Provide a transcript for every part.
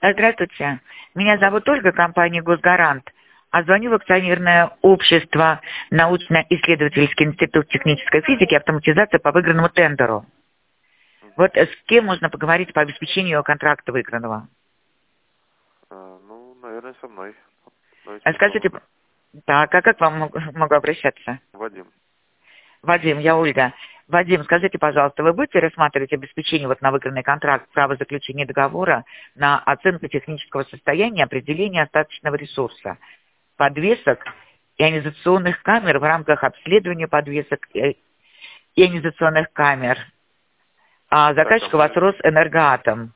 Здравствуйте. Меня зовут Здравствуйте. Ольга, компания «Госгарант». А звоню в акционерное общество «Научно-исследовательский институт технической физики и автоматизации» по выигранному тендеру. Вот с кем можно поговорить по обеспечению контракта выигранного? Ну, наверное, со мной. Давайте Скажите, попробуем. так, а как вам могу обращаться? Вадим. Вадим, я Ольга. Вадим, скажите, пожалуйста, вы будете рассматривать обеспечение вот на выигранный контракт, право заключения договора на оценку технического состояния, определение остаточного ресурса, подвесок, ионизационных камер в рамках обследования подвесок ионизационных камер? Так, Заказчик у вас Росэнергоатом.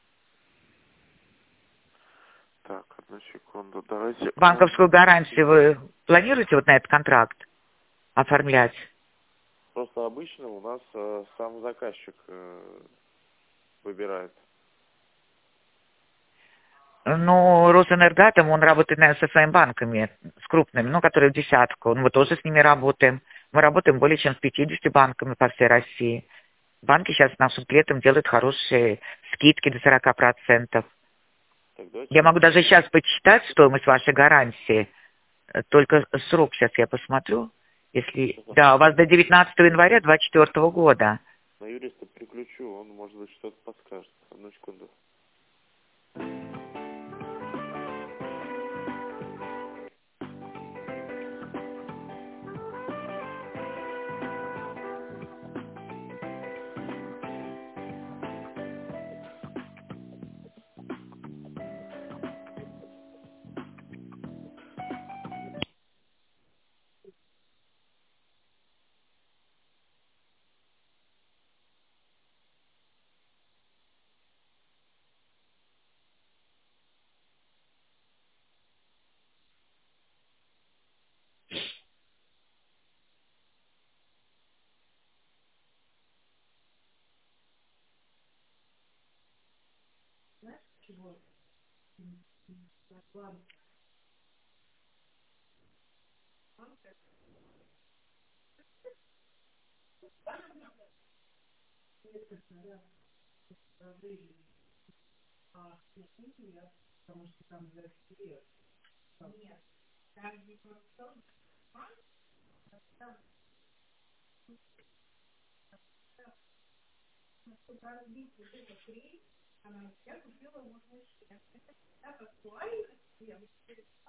Так, одну секунду. Давайте. Банковскую гарантию вы планируете вот на этот контракт оформлять? Просто обычно у нас сам заказчик выбирает. Ну, Росэнергоатом, он работает, наверное, со своими банками, с крупными, ну, которые в десятку. Ну, мы тоже с ними работаем. Мы работаем более чем с 50 банками по всей России. Банки сейчас нашим клиентам делают хорошие скидки до 40%. Так, давайте. Я могу даже сейчас почитать стоимость вашей гарантии. Только срок сейчас я посмотрю. Если... Да, у вас до 19 января 2024 года. На юриста приключу, он, может быть, что-то подскажет. Одну секунду.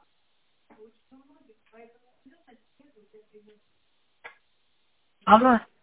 Алло.